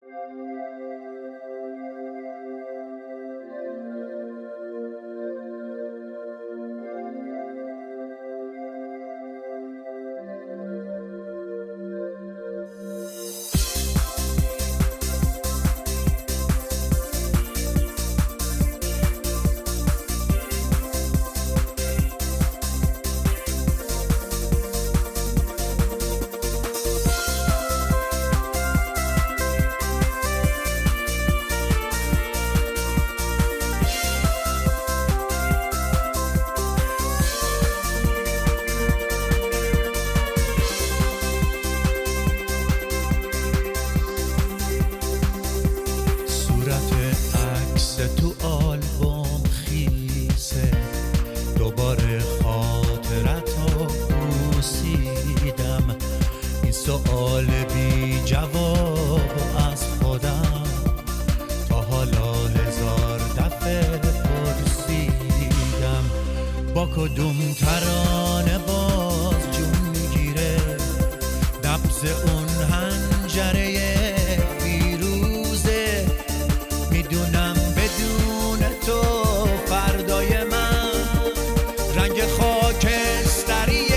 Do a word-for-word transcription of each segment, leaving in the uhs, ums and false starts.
سوال بی جواب از خودم تا حالا هزار دفعه پرسیدم با کدوم ترانه باز جون میگیره نبض اون حنجره فیروزه. میدونم بدون تو فردای من رنگ خاکستری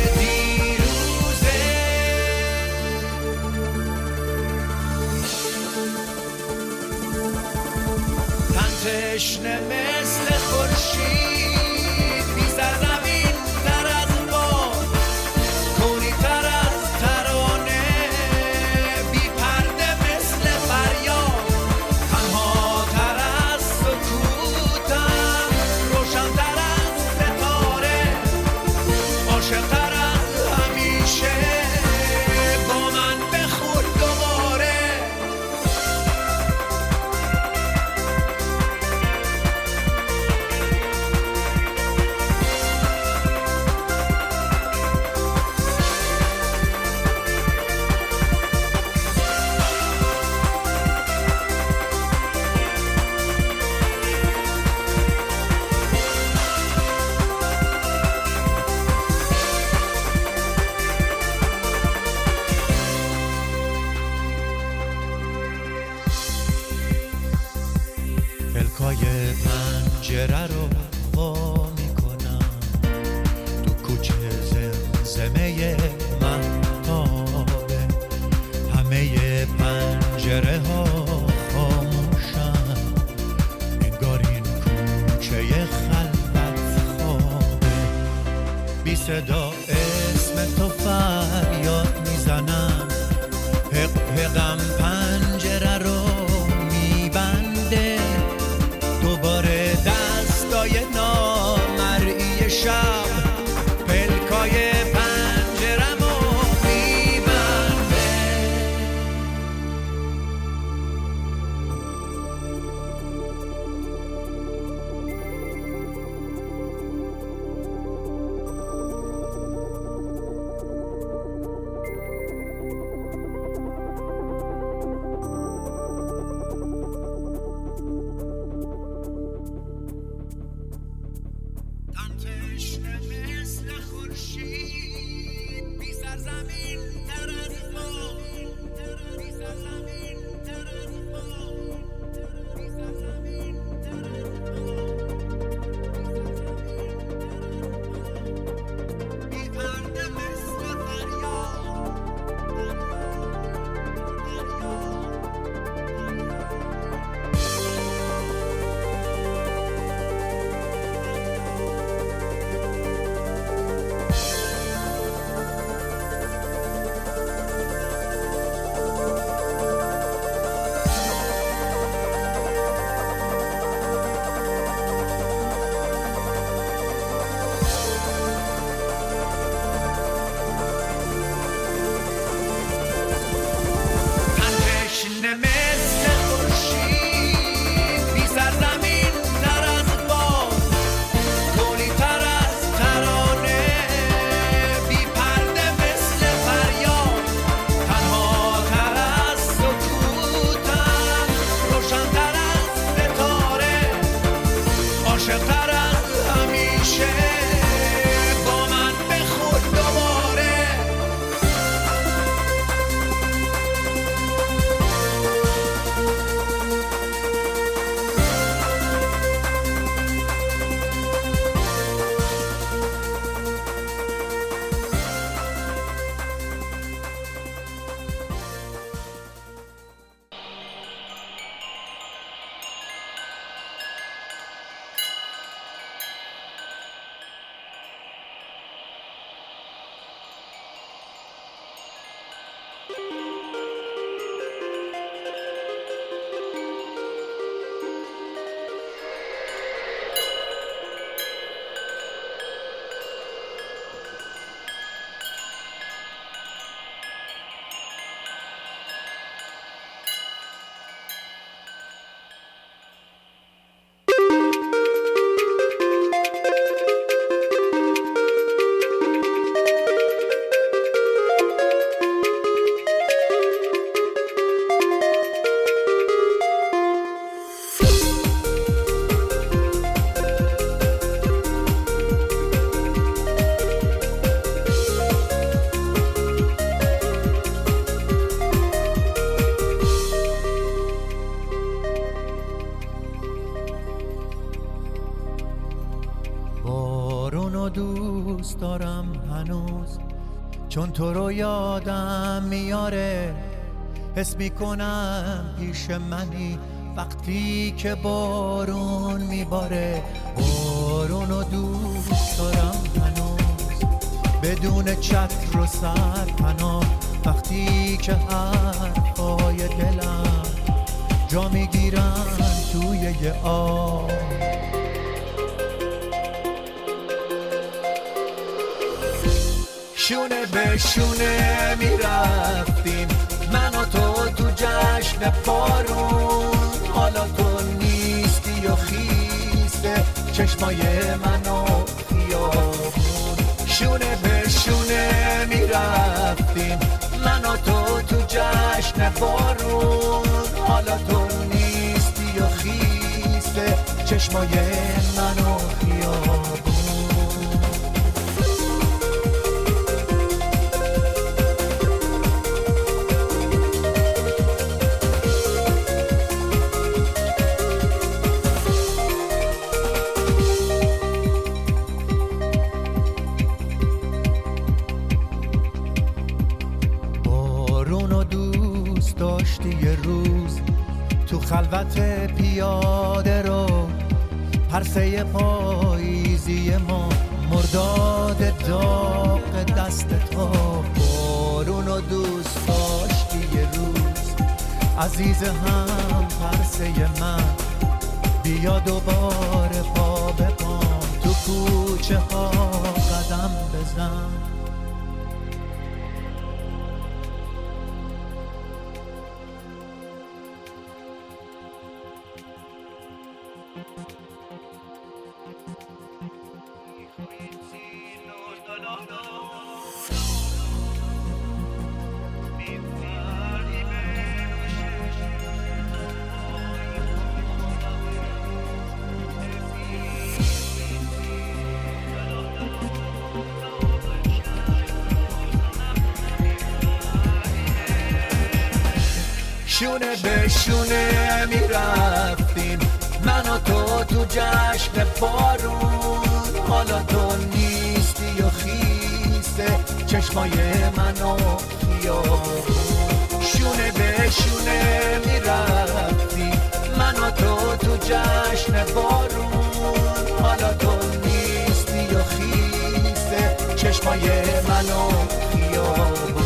تشنه مثل خورشید بی‌سر زمین تر از باد، کونی تر از ترانه، بی پرده مثل فریاد، تنها تر از سکوتم، روشن تر از ستاره، عاشق تر از همیشه، با من بخور دوباره. پلکای پنجره رو وا میکنم تو کوچه زمزمه مهتابه، همه پنجره ها خاموشن، انگار این کوچه خلوت خوابه. بی صدا اسم تو فریاد میزنم، حق حقم پنجره رو دوباره دستای نامرئی شب پلکای پنجرمو میبنده. چون تو رو یادم میاره، حس میکنم پیش منی وقتی که بارون میباره. بارونو دوست دارم هنوز بدون چتر و سرپناه، وقتی که حرفای دلم جا میگیرن توی یه آب. شونه به شونه میرفتیم من و تو تو جشن بارون، حالا تو نیستی و خیسه چشمای من و خیابون. شونه به شونه میرفتیم من و تو تو جشن بارون، حالا تو نیستی و خیسه چشمای من و خیابون. داشتی یه روز تو خلوت پیاده رو، پرسه پاییزی ما مرداد داغ دست تو. بارونو دوست داشتی یه روز عزیز هم پرسه من، بیا دوباره پا به پام تو کوچه ها قدم بزن. شونه به شونه میرفتیم من و تو تو جشن بارون، حالا تو نیستی و خیسه چشمای من و خیابون. شونه به شونه میرفتیم من و تو تو جشن بارون، حالا تو نیستی و خیسه چشمای من و خیابون.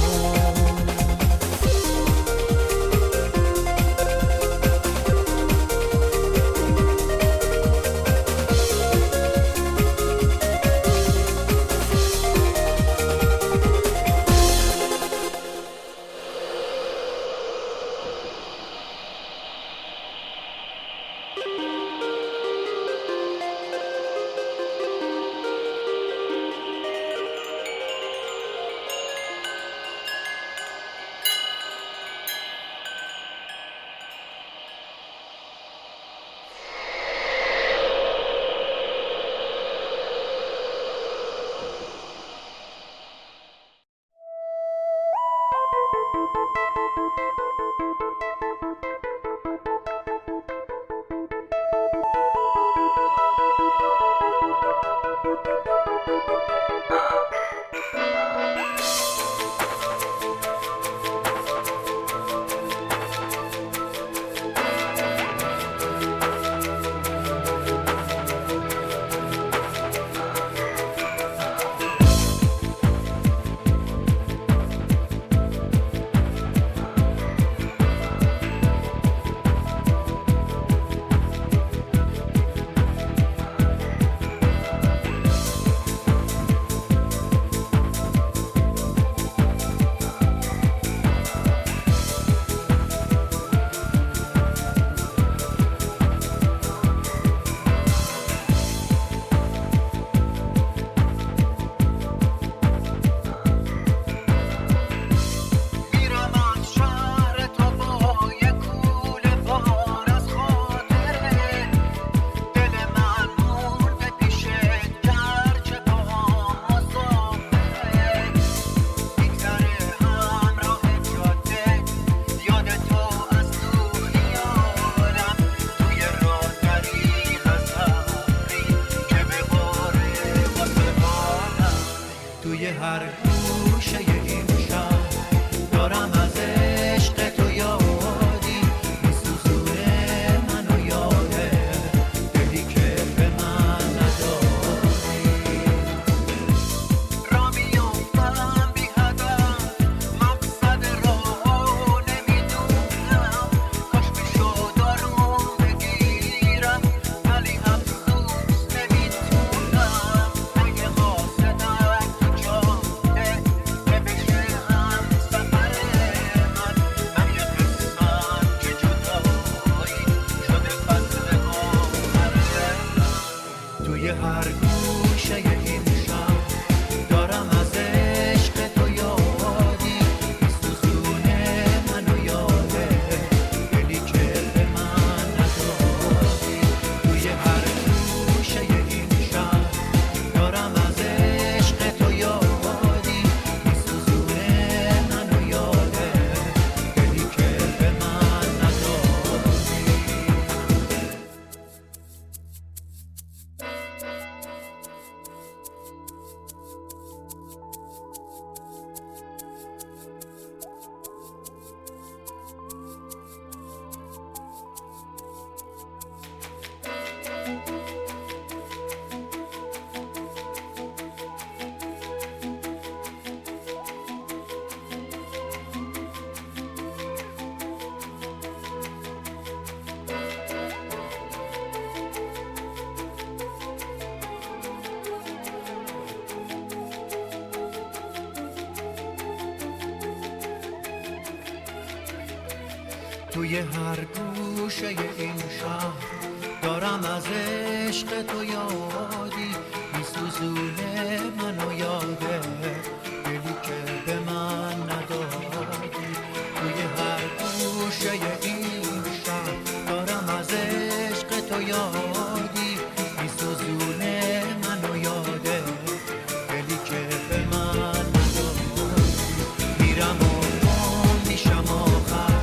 توی هر گوشه این شهر دارم از عشق تو یادی میسوزونه منو یاده دلی که به من ندادی. توی هر گوشه این شهر دارم از عشق تو یادی میسوزونه منو یاده دلی که به من ندادی. میرم و میشم آخر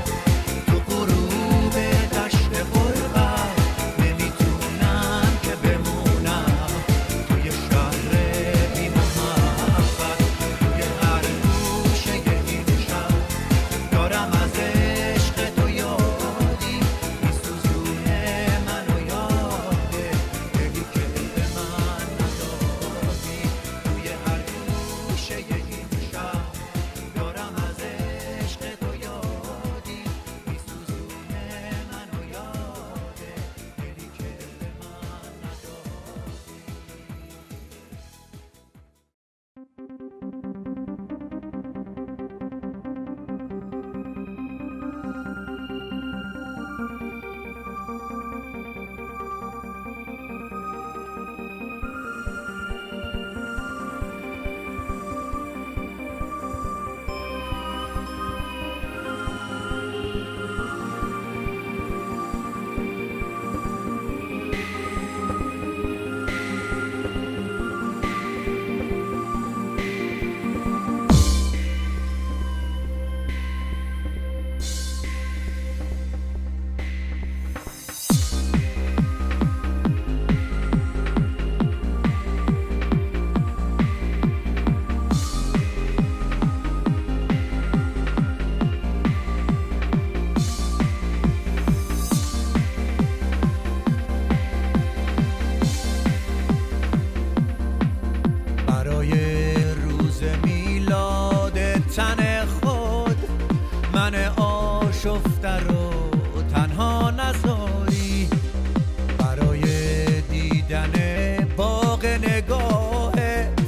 شفته رو تنها نذاری برای دیدن باغ نگاهت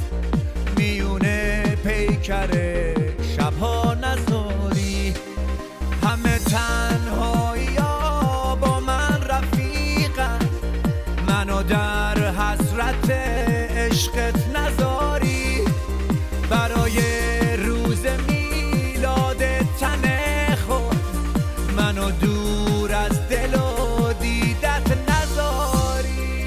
میونه پیکر شبها نذاری. همه تنهایی ها با من رفیقن منو در حسرت عشقت نذاری. برای روز میلاد تن منو دور از دل و دیدت نذاری.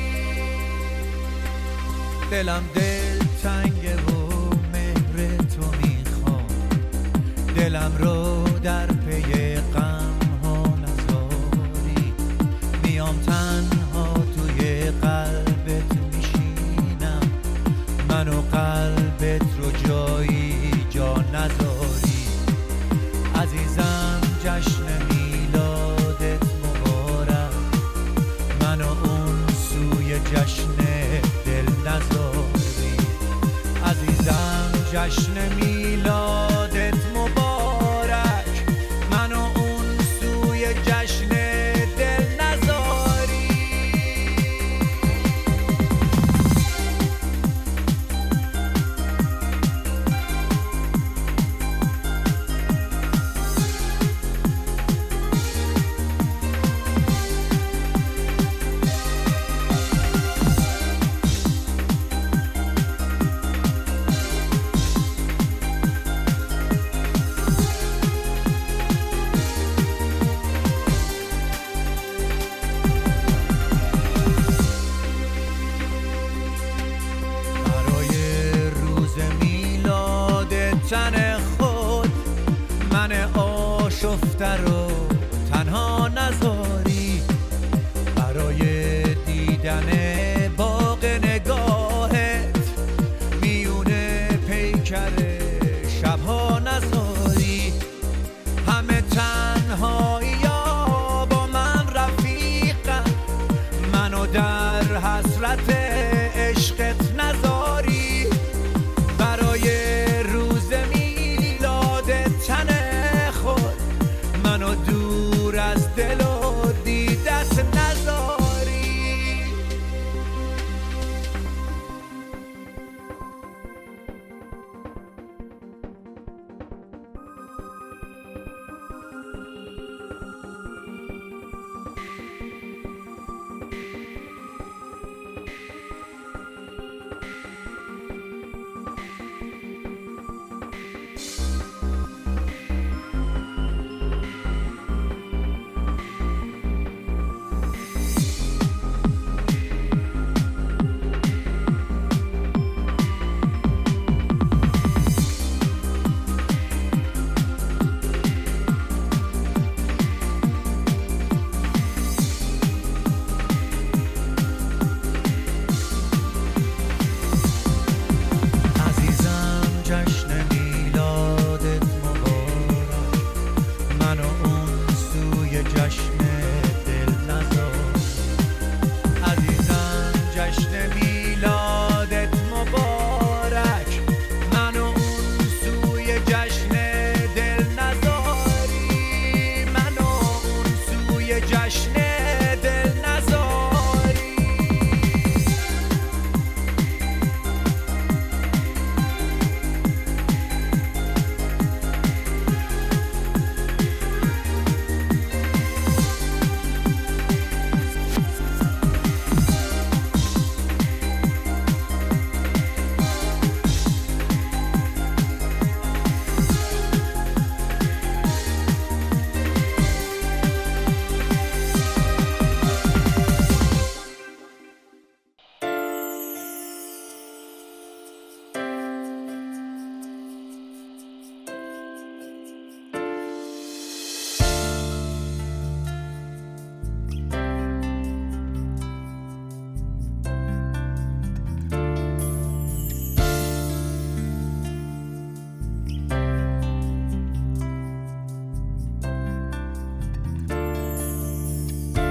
دلم دل تنگه و مهر تو میخوام دلم رو در پی غم ها نذاری. میام تنها توی قلبت میشینم منو قلبت رو جایی جا نذاری. عزیزم جشن میلادت مبارک منو اون سوی جشن دل نذاری. عزیزم جشن میلادت مبارک منو اون سوی جشن دل نذاری.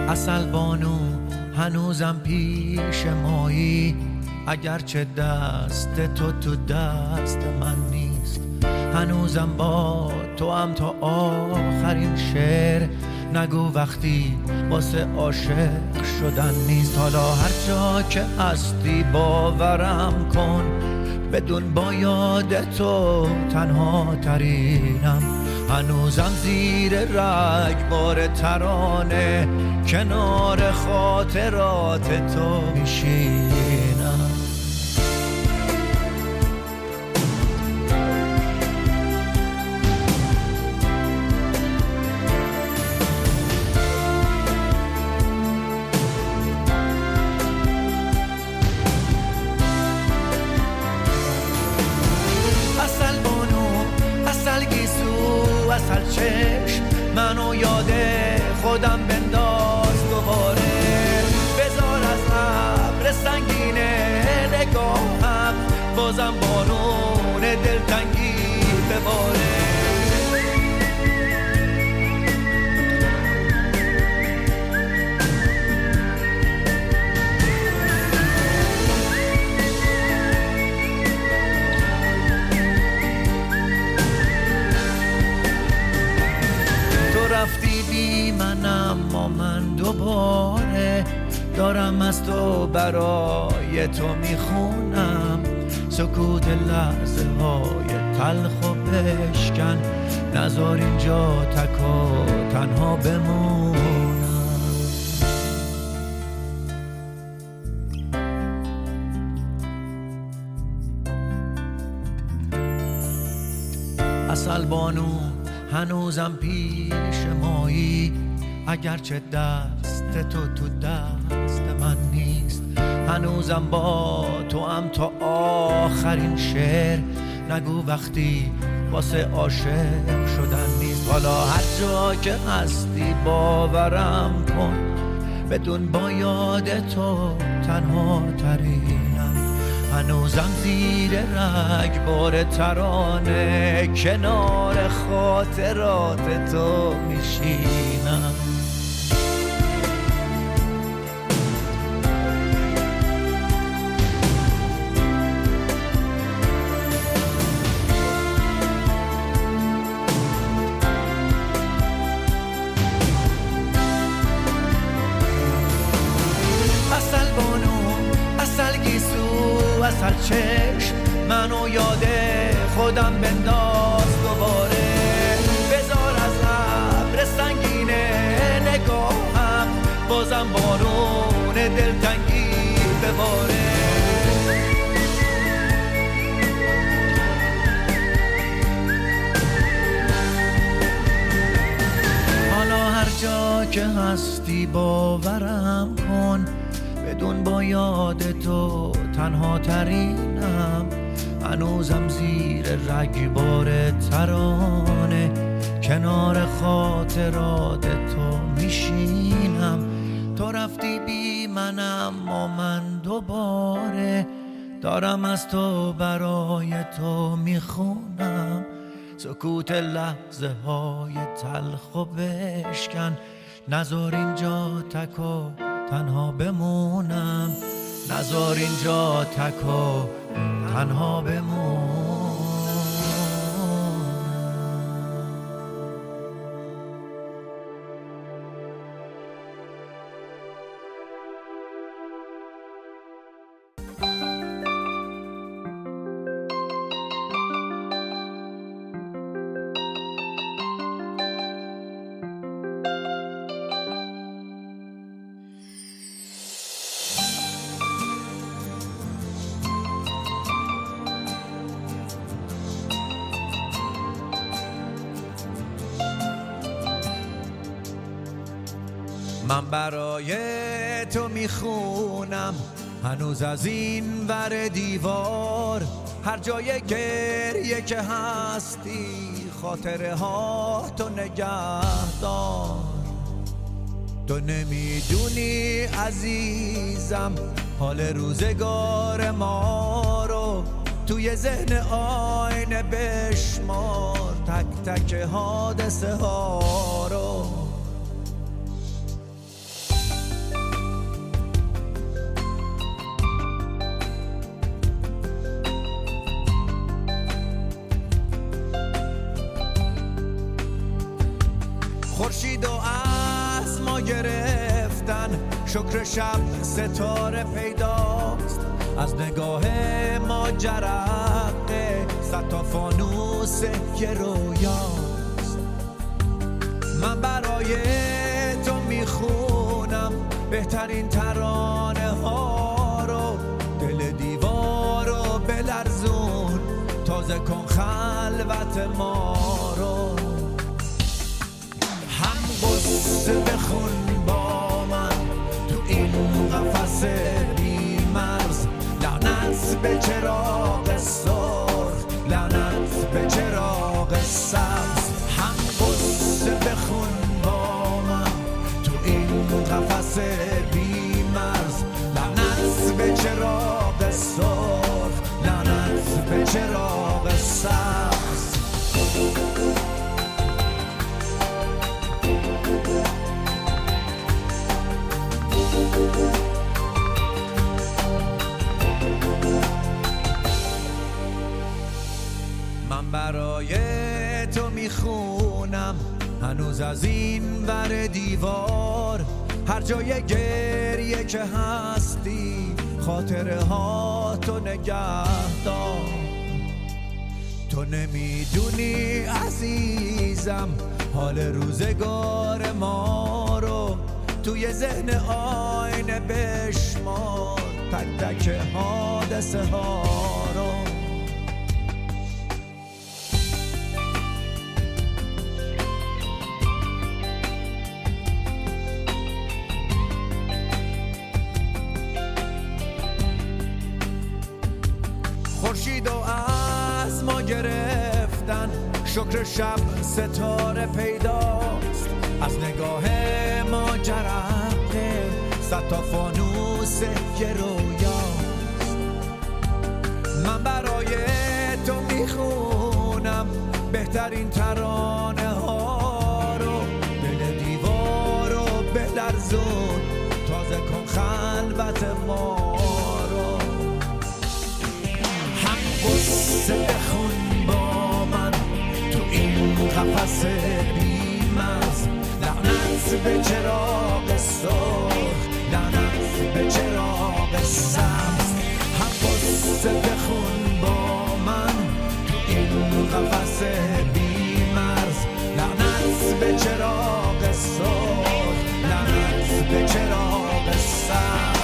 عسل بانو هنوزم پیش مایی، اگرچه دست تو تو دست من نیست. هنوزم با تو هم تا آخرین شعر، نگو وقتی واسه عاشق شدن نیست. حالا هر جا که هستی باورم کن، بدون با یاد تو تنها ترینم. هنوزم زیر رگبار ترانه، کنار خاطرات تو میشینم. اصل چشم منو یاد خودم بنداز دوباره، بذار از ابر سنگین نگاهم بازم بارون دلتنگی بباره. رفتی بی من اما من دوباره دارم از تو برای تو میخونم. سکوت لحظه های تلخ و بشکن، نذار اینجا تک و تنها بمونم. عسل بانو هنوزم پیش مایی، اگرچه دست تو تو دست من نیست. هنوزم با تو هم تا آخرین شعر، نگو وقتی واسه عاشق شدن نیست. حالا هر جا که هستی باورم کن، بدون با یاد تو تنها ترینم. هنوزم زیر رگبار ترانه، کنار خاطرات تو میشینم. عسل بانو عسل گیسو اصل چشم منو یاد خودم بنداز دوباره، بذار از ابر سنگین نگاهم بازم بارون دلتنگی بباره. حالا هر جا که هستی باورم کن، بدون با یاد تو تنها ترینم. هنوزم زیر رگبار ترانه، کنار خاطرات تو میشینم. تو رفتی بی من اما من دوباره دارم از تو برای تو میخونم. سکوت لحظه های تلخ و بشکن، نذار اینجا تک و تنها بمونم. نذار اینجا تک و تنها بمونم. من برای تو میخونم هنوز از این ور دیوار، هر جای گریه که هستی خاطره ها تو نگهدار. تو نمیدونی عزیزم حال روزگار ما رو، توی ذهن آینه بشمار تک تک حادثه ها رو. گرفتن، شکر شب ستاره پیداست، از نگاه ما جرقه صد تا فانوس که رویاست. من برای تو میخونم بهترین ترانه ها رو، دل دیوار رو بلرزون، تازه کن خلوت ما رو. هم قصه بخون با من تو این قفس بی مرز، لعنت به چراغ سرخ، لعنت به چراغ سبز. هم قصه بخون با من تو این قفس بی مرز، لعنت به چراغ سرخ، لعنت به چراغ سبز. من برای تو میخونم هنوز از این ور دیوار، هر جای گریه که هستی خاطره ها تو نگه دار. تو نمیدونی عزیزم حال روزگار ما رو، توی ذهن آینه بشمار تک تک حادثه ها رو. خورشید و از ما گرفتن، شکر شب ستاره پیداست، از نگاه ما جرقه صد تا فانوس که رویاست. من برای تو میخونم بهترین ترانه ها رو، دل دیوار رو بلرزون، تازه کن خلوت ما رو. هم قصه بخون با من تو این قفس بی مرز، لعنت به چراغ سرخ، لعنت به چراغ سبز. هم قصه بخون با من تو این قفس بی مرز، لعنت به چراغ سرخ، لعنت به چراغ سبز.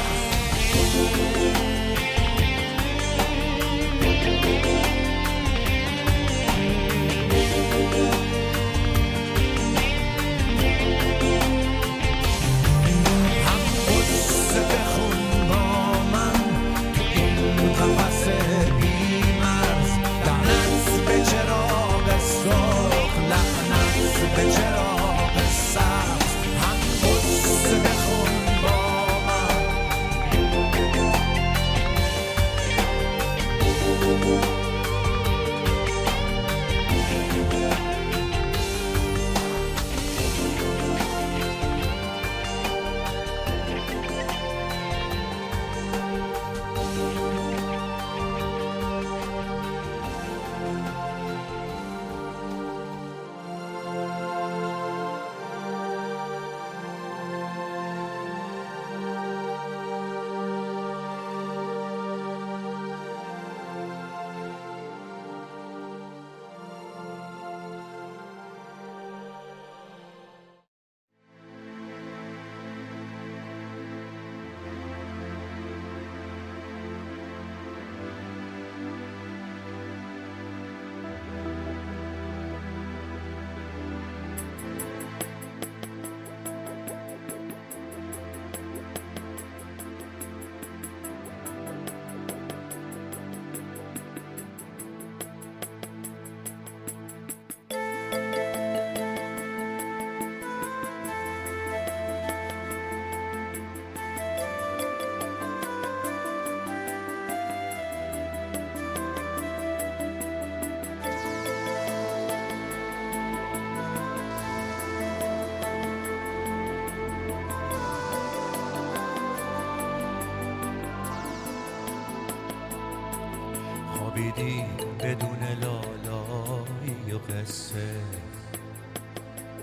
خوابیدی بدون لالایی و قصه،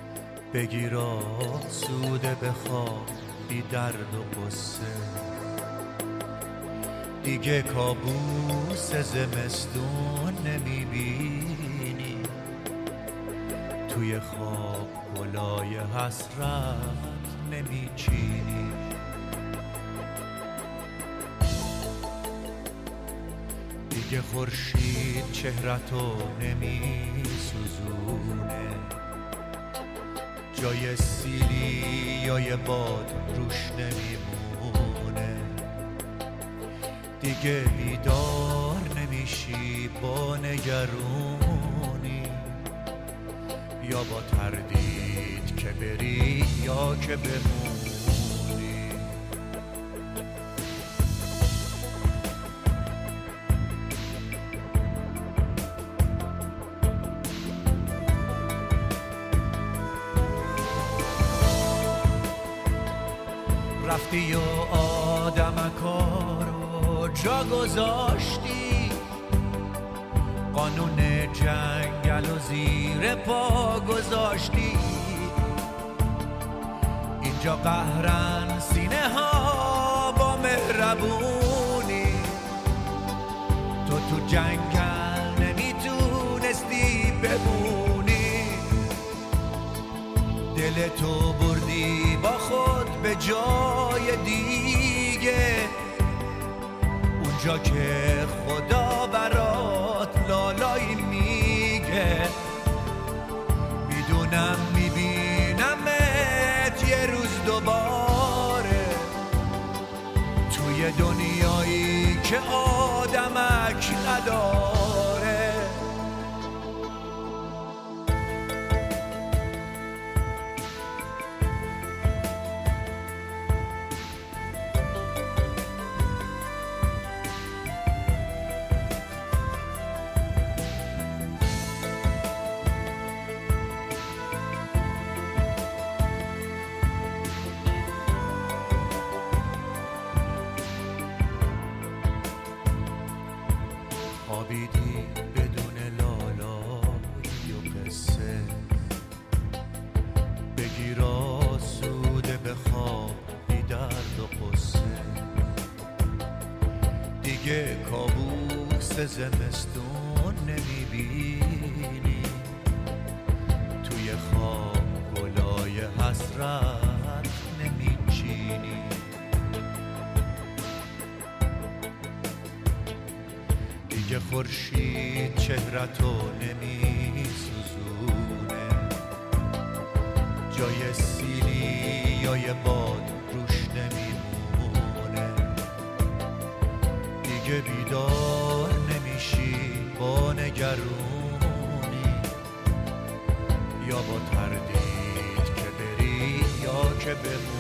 بگیر آسوده بخواب بی درد و قصه، دیگه کابوس زمستون نمیبینی، توی خواب گلای حسرت نمیچینی. دیگه خورشید چهرتو نمیسوزونه، جای سیلی یا یه باد روش نمیمونه. دیگه بیدار نمیشی با نگرونی، یا با تردید که بری یا که بمونی. رفتی و آدمکا رو جا گذاشتی، قانون جنگل و زیر پا گذاشتی. اینجا قهرن سینه ها با مهربونی، تو تو جنگل نمیتونستی بمونی. دل تو بردی با خود به جای دیگه، اونجا که خدا برات لالایی میگه. میدونم میبینمت یه روز دوباره، توی دنیایی که آدمک نداره. خوابیدی بدون لالایی و قصه، بگیر آسوده بخواب بی درد و قصه. دیگه کابوس زمستون نمیبینی، توی خواب گلای حسرت نمیچینی. دیگه خورشید چهرتو نمیسوزونه، جای سیلی یا یه باد روش نمیمونه. دیگه بیدار نمیشی با نگرونی، یا با تردید که بری یا که بمونی.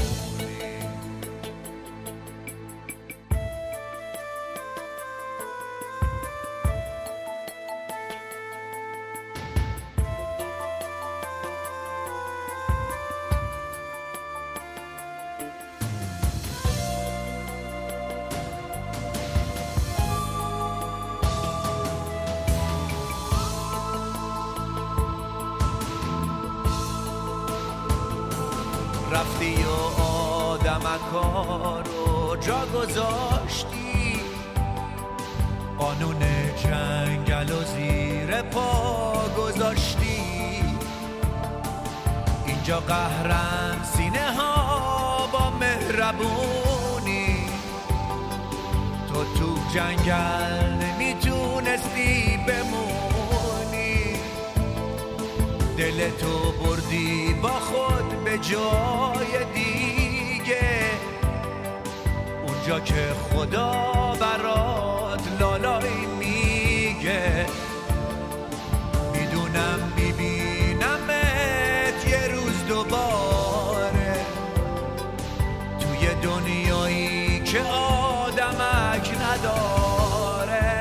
رفتی و آدمکا رو جا گذاشتی، قانون جنگل و زیر پا گذاشتی. اینجا قهرن سینه ها با مهربونی، تو تو جنگل نمیتونستی بمونی. دل تو بردی با خود به جای دیگه، اونجا که خدا برات لالایی میگه. میدونم میبینمت یه روز دوباره، توی دنیایی که آدمک نداره.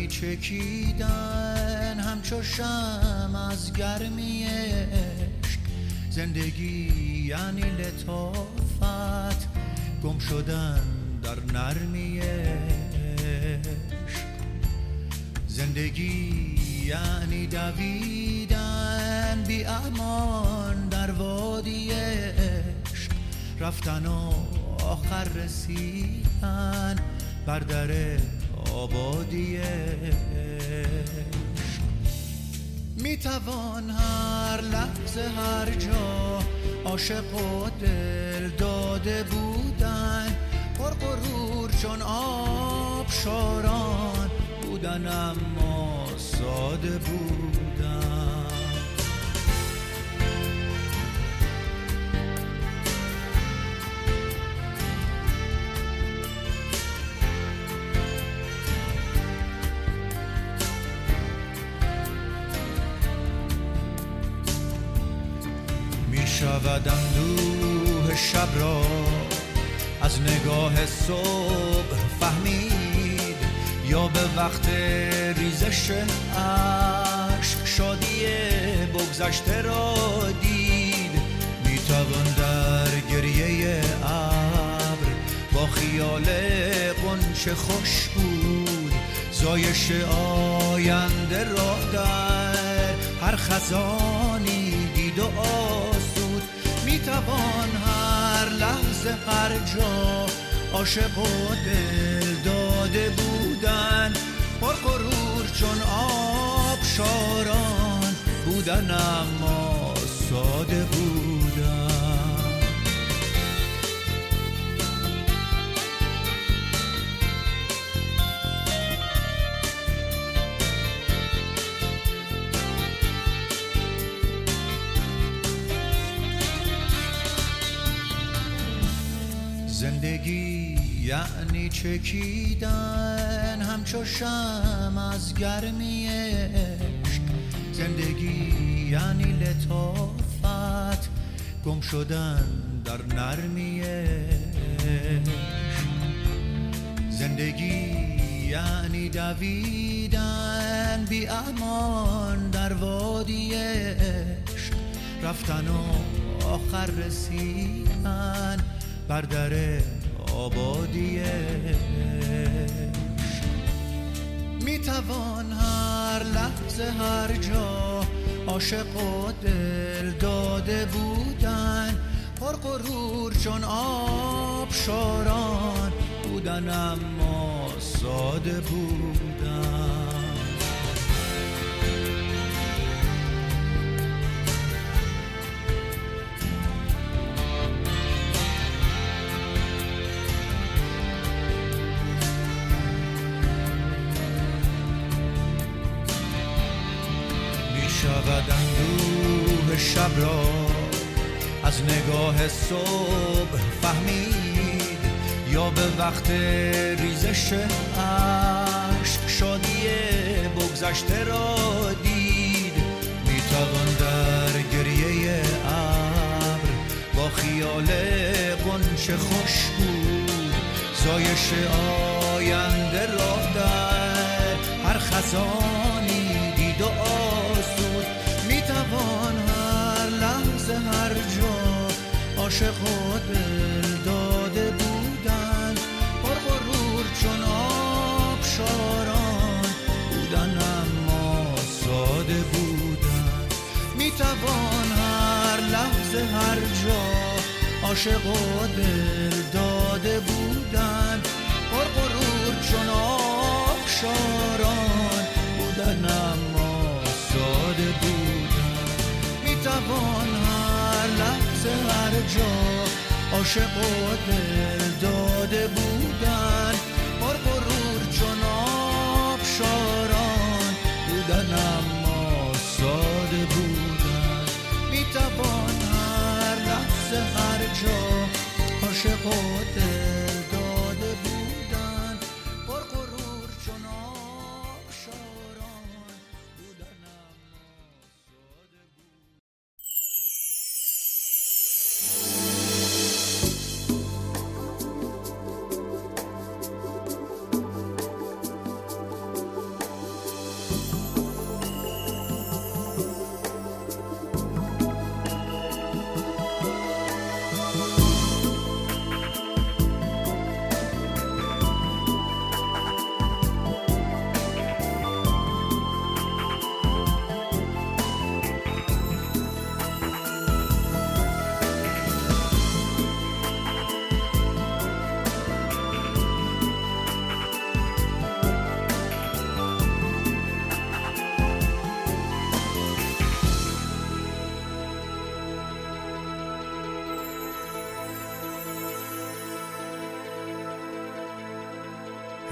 چکیدن همچو شمع از گرمی عشق. زندگی یعنی لطافت، گم شدن در نرمی عشق. زندگی یعنی دویدن بی امان در وادی عشق. رفتن و آخر رسیدن بر در آبادی عشق. میتوان هر لحظه هر جا عاشق و دل داده بودن، پر غرور چون آبشاران بودن اما ساده بودن. شود اندوه شب را از نگاه صبح فهمید، یا به وقت ریزش اشک شادی بگذشته را دید. میتوان در گریه ابر با خیال غنچه خوش بود، زایش آینده را در هر خزانی دید و آسود. میتوان هر لحظه هر جا عاشق و دل داده بودن، پر غرور چون آبشاران بودن اما ساده بودن. زندگی یعنی چکیدن همچو شمع از گرمی عشق. زندگی یعنی لطافت، گم شدن در نرمی عشق. زندگی یعنی دویدن بی امان در وادی عشق. رفتن و آخر رسیدن بر در آبادی عشق. میتوان هر لحظه هر جا عاشق و دل داده بودن، پر غرور چون آبشاران بودن اما ساده بودن. شود اندوه شب را از نگاه صبح فهمید، یا به وقت ریزش اشک شادی بگذشته را دید. میتوان در گریه ابر با خیال غنچه خوش بود، زایش آینده را در هر خزانی دید و آسود. میتوان هر لحظه هر جا عاشق و دل داده بودن، پر غرور چون آبشاران بودن اما ساده بودن. میتوان هر لحظه هر جا عاشق و دل داده بودن، پر غرور چون آبشاران بودن اما ساده بودن. میتوان هر لحظه هر جا عاشق و دل داده بودن، پر غرور چون آبشاران بودن اما ساده بودن. میتوان هر لحظه هر جا عاشق و دل داده بودن، پر غرور چون آبشاران بودن اما ساده بودن.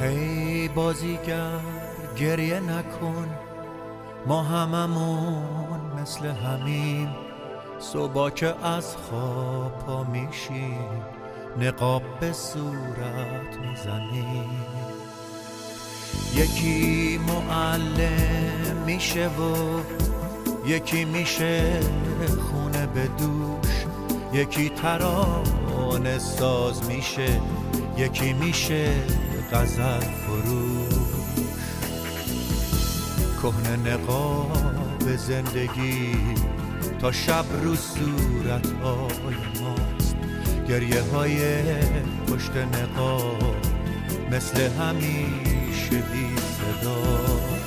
ای بازیگر گریه نکن، ما هممون مثل همین. صبح که از خواب پا میشیم نقاب به صورت میزنیم. یکی معلم میشه و یکی میشه خونه به دوش، یکی ترانه ساز میشه، یکی میشه غزل فروش. کهنه نقاب زندگی تا شب رو صورت‌های ماست، گریه های پشت نقاب مثل همیشه بی صداست.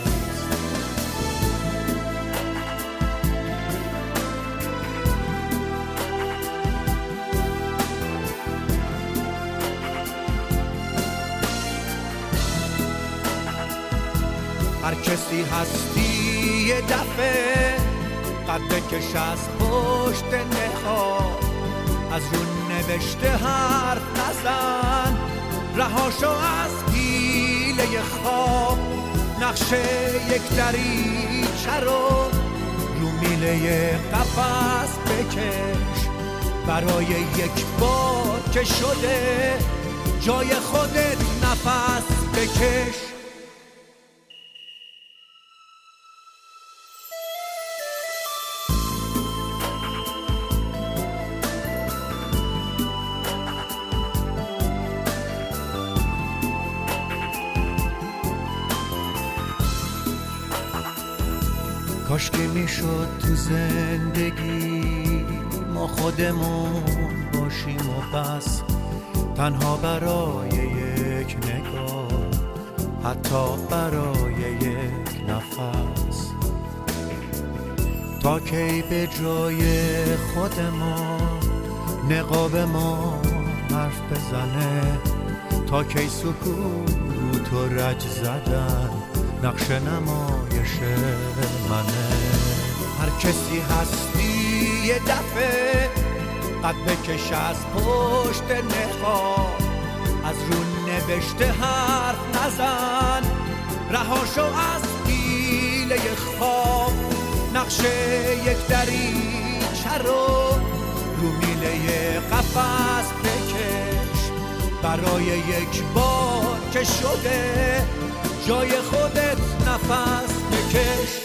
هر کسی هستی یه دفعه قد بکش از پشت نقاب، از رو نوشته حرف نزن، رهاشو از حیله خواب. نقشه یک دریچه رو رو میله قفس بکش، برای یک بار که شده جای خودت نفس بکش. کاش که میشد تو زندگی ما خودمون باشیم و بس، تنها برای یک نگاه، حتی برای یک نفس. تا کی به جای خود ما نقاب ما حرف بزنه، تا کی سکوت و رج زدن نقش نمایش منه. هر کسی هستی یه دفعه قد بکش از پشت نقاب، از رو نوشته حرف نزن، رهاشو از حیله خواب. نقشه یک دریچه رو رو میله قفس بکش، برای یک بار که شده جای خودت نفس بکش.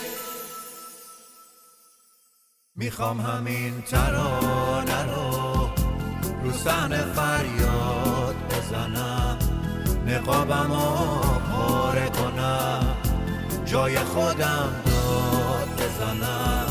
میخوام همین ترانه رو رو صحنه فریاد بزنم، نقابمو پاره کنم، جای خودم داد بزنم.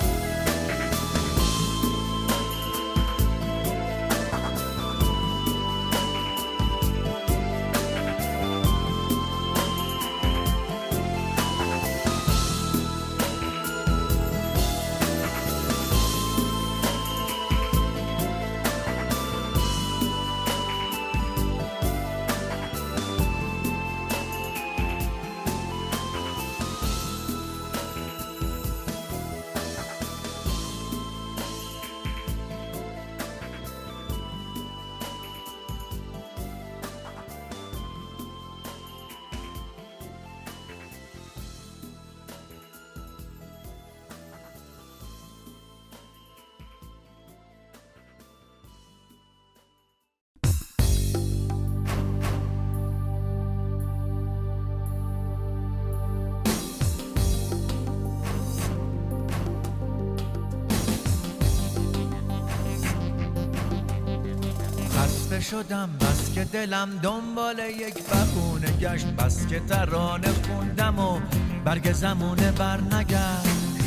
شدم بس که دلم دنبال یک بهونه گشت، بس که ترانه خوندم و برگ زمونه بر نگشت.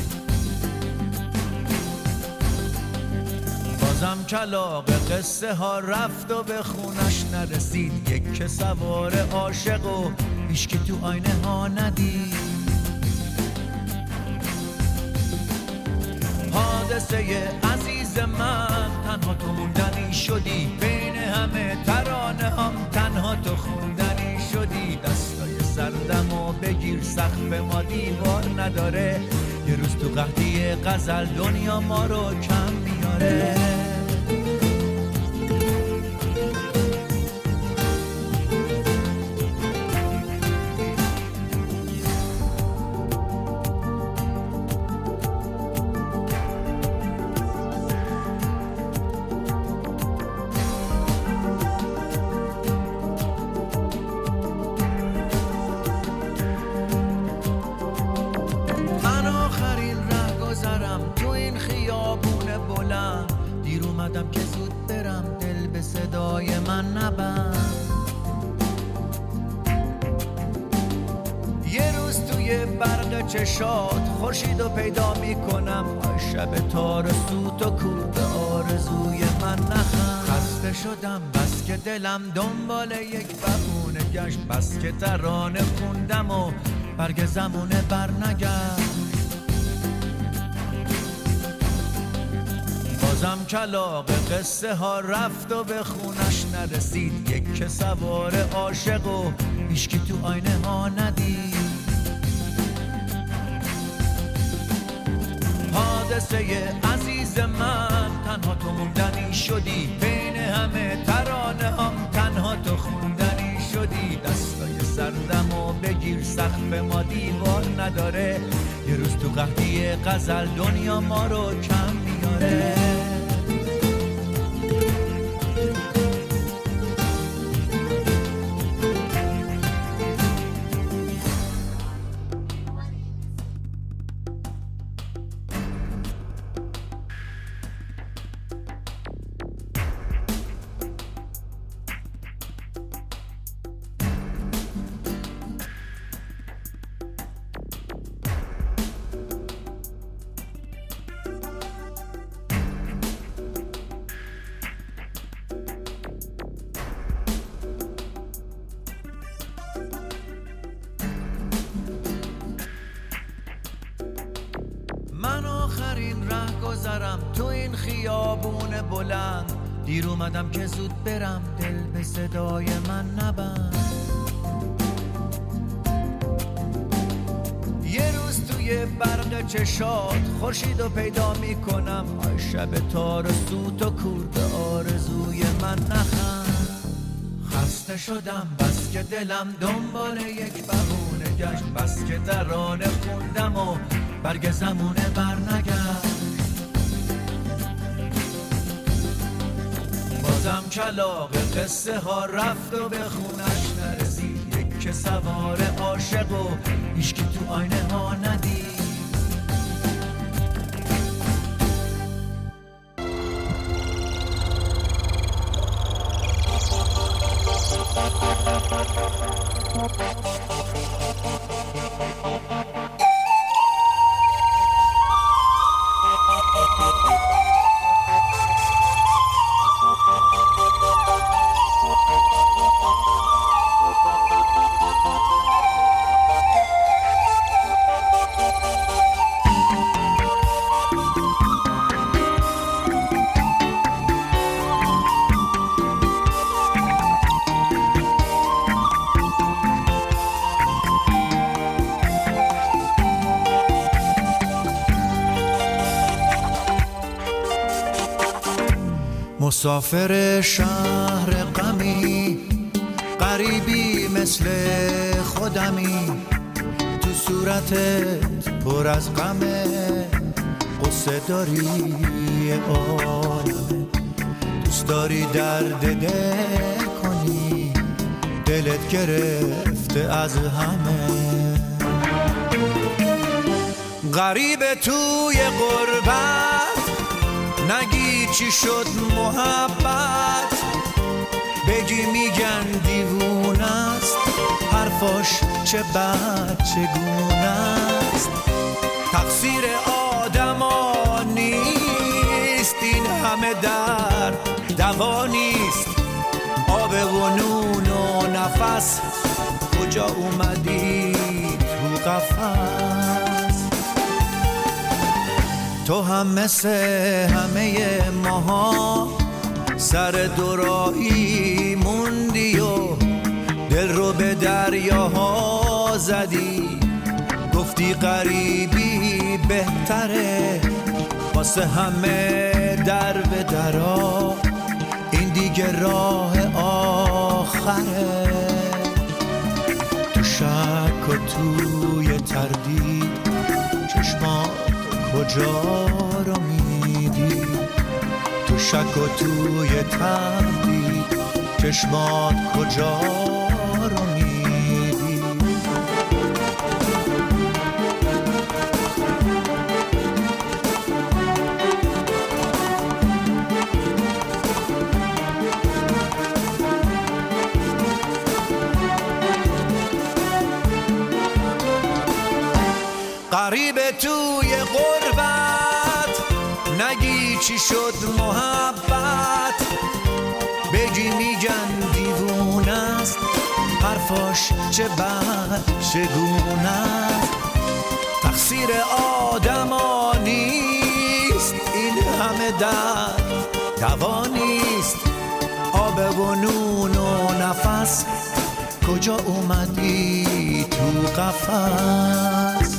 بازم کلاغ قصه ها رفت و به خونش نرسید، یک که سوار عاشق و هیچ که تو آینه ها ندید. حادثه عزیز من تنها تو موندنی شدی، بین همه ترانه هم تنها تو خوندنی شدی. دستای سردمو بگیر سقف ما دیوار نداره، یه روز تو قحطی غزل دنیا ما رو کم میاره. که زود برم دل به صدای من نبند. یه روز توی برق چشات خورشیدو پیدا میکنم، آی شب تار سوت و کور به آرزوی من نخند. خسته شدم بس که دلم دنبال یک بهونه گشت، بس که ترانه خوندم و برگ زمونه بر نگشت. بازم کلاغ قصه ها رفت و به خونش نرسید، یک که سوار عاشق و هیچکی تو آینه ها ندید. حادثه عزیز من تنها تو موندنی شدی، بین همه ترانه هم تنها تو خوندنی شدی. دستای سردم و بگیر سقف ما دیوار نداره، یه روز تو قحطی غزل دنیا ما رو کم میاره. من آخرین ره گذرم تو این خیابون بلند، دیر اومدم که زود برم دل به صدای من نبند. یه روز توی برق چشات خورشیدو پیدا میکنم، آی شب تار سوت و کور به آرزوی من نخند. خسته شدم بس که دلم دنبال یک بهونه گشت، بس که ترانه خوندم و برگ زمونه بر نگشت. بازم کلاغ قصه ها رفت و به خونش نرسید، یک که سوار عاشق و هیچکی تو آینه ها ندید. مسافر شهر غمی، غریبی مثل خودمی، تو صورتت پر از غمه، قصه داری عالمه، دوست داری درد دل کنی، دلت گرفته از همه. غریب توی غربت، نگی چی شد محبت، بگی میگن دیوونه است، حرفاش چه بد چگونه است. تقصیر آدما نیست این همه درد، دوا نیست آب و نون و نفس، کجا اومدی تو قفس. تو هم مثل همه ماها سر دوراهی موندی و دل رو به دریاها زدی، گفتی غریبی بهتره واسه همه در به درا، این دیگه راه آخره. تو شک و توی تردید چشمات کجا رو میدی، تو شک و توی تردید چشمات کجا رو میدی. غریب توی غربت، نگی چی شد محبت، بگی میگن دیوونه است، حرفاش چه بد چگونه است. تقصیر آدما نیست این همه درد، دوا نیست. آب و نون و نفس، کجا اومدی تو قفس؟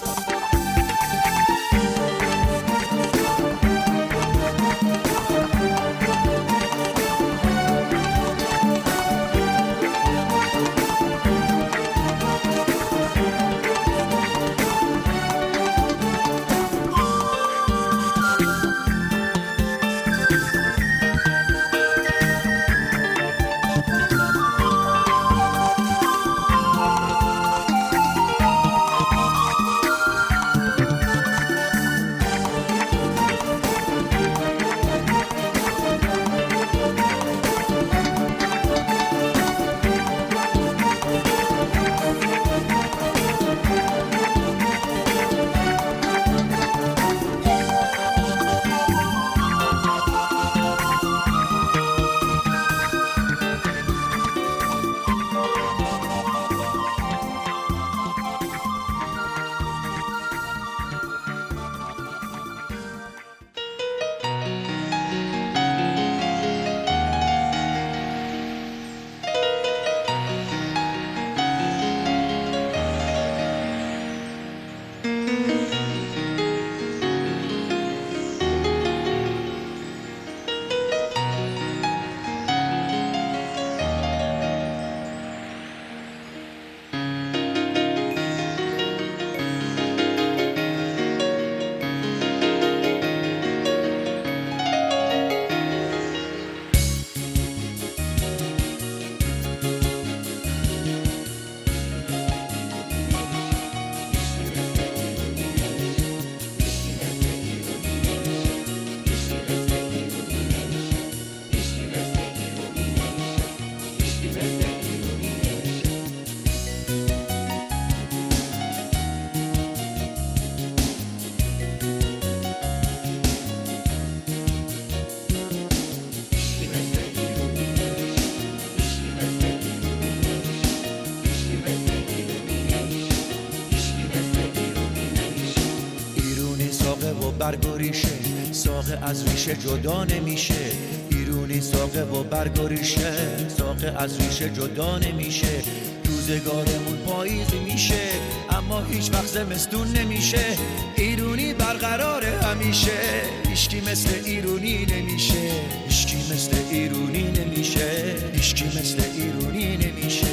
برگ و ریشه، ساقه از ریشه جدا نمیشه. ایرونی ساقه و برگ و ریشه، ساقه از ریشه جدا نمیشه. روزگارمون پاییزی میشه، اما هیچ وقت زمستون نمیشه. ایرونی برقراره همیشه، هیچکی مثل ایرونی نمیشه. هیچکی مثل ایرونی نمیشه. هیچکی مثل ایرونی نمیشه.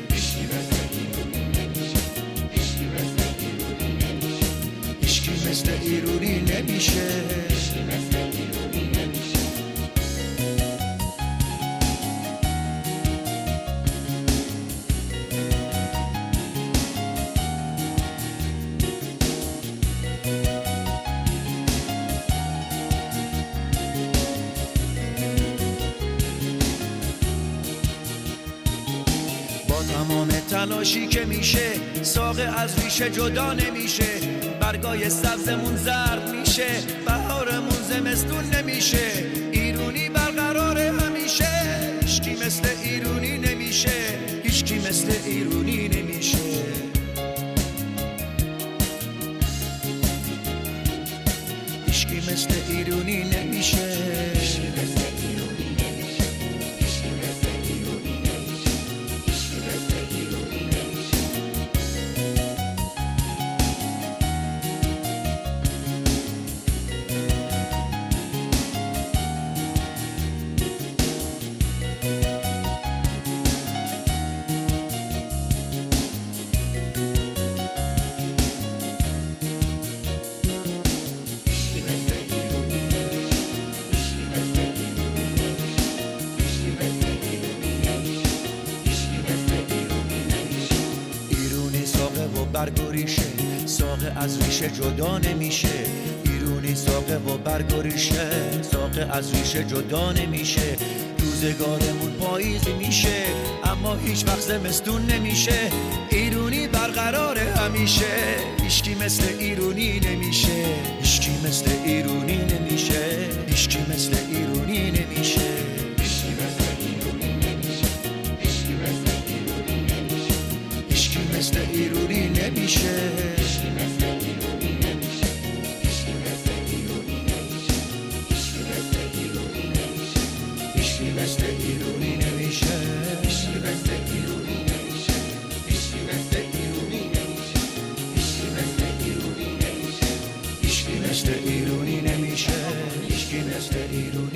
مثل ایرونی نمیشه. با تمام تلاشی که میشه، ساقه از ریشه جدا نمیشه. برگای سبزمون زرد میشه، بهارمون زمستون نمیشه. ایرونی برقراره همیشه، هیچکی مثل ایرونی نمیشه. هیچکی مثل ایرونی نمیشه. هیچکی مثل ایرونی نمیشه. برگ و ریشه، ساقه از ریشه جدا نمیشه. ایرونی ساقه و برگ و ریشه، ساقه از ریشه جدا نمیشه. روزگارمون پاییزی میشه، اما هیچ وقت زمستون نمیشه. ایرونی برق برقراره همیشه. هیچکی مثل ایرونی نمیشه، هیچکی مثل ایرونی نمیشه، هیچکی مثل ایرونی نمیشه، هیچکی مثل ایرونی نمیشه، هیچکی مثل ایرونی نمیشه، هیچکی مثل ایرونی نمیشه، هیچکی مثل ایرونی نمیشه، هیچکی مثل ایرونی نمیشه، هیچکی مثل ایرونی نمیشه، هیچکی مثل ایرونی نمیشه، هیچکی مثل ایرونی نمیشه، هیچکی مثل ایرونی نمیشه، هیچکی مثل ایرونی نمیشه، هیچکی مثل ایرونی نمیشه، هیچکی مثل ایرونی